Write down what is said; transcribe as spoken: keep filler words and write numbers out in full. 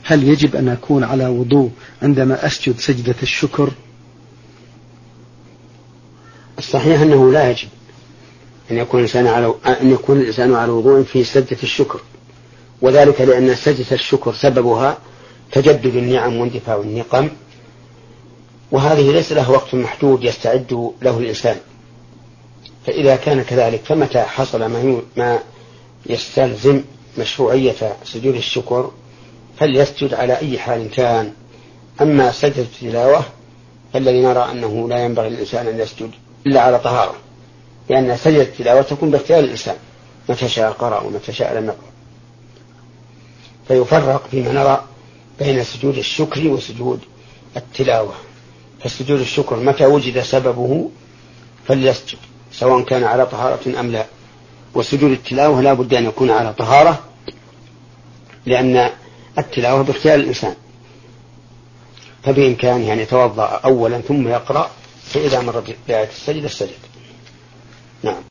هل يجب أن أكون على وضوء عندما أسجد سجدة الشكر؟ الصحيح أنه لا يجب أن يكون الإنسان على أن يكون الإنسان على وضوء في سجدة الشكر، وذلك لأن سجدة الشكر سببها تجدد النعم واندفاع النقم، وهذه ليس له وقت محدود يستعد له الإنسان. فإذا كان كذلك فمتى حصل ما يستلزم مشروعية سجود الشكر فليسجد على أي حال كان. أما سجدة التلاوة فالذي نرى أنه لا ينبغي للإنسان أن يسجد إلا على طهارة، لأن سجدة التلاوة تكون باختيار الإنسان، متى شاء قرأ ومتى شاء لم يقرأ. فيفرق فيما نرى بين سجود الشكر وسجود التلاوة. فسجود الشكر متى وجد سببه فليسجد سواء كان على طهارة أم لا، وسجود التلاوة لا بد أن يكون على طهارة، لأن التلاوة باختيار الإنسان، فبإمكانه أن يتوضأ أولا ثم يقرأ، فإذا مر بآية السجدة السجد. نعم.